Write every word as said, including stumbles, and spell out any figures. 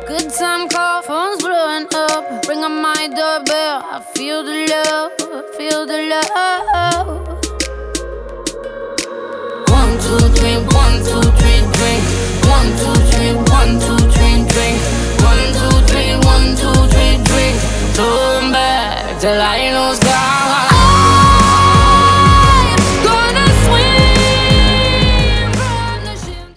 Good time call, phone's blowing up. Ring on my doorbell. I feel the love, feel the love. One, two, three, one, two, three, drink. One, two, three, one, two, three, drink. One, two, three, one, two, three, drink. Turn back till I lose God.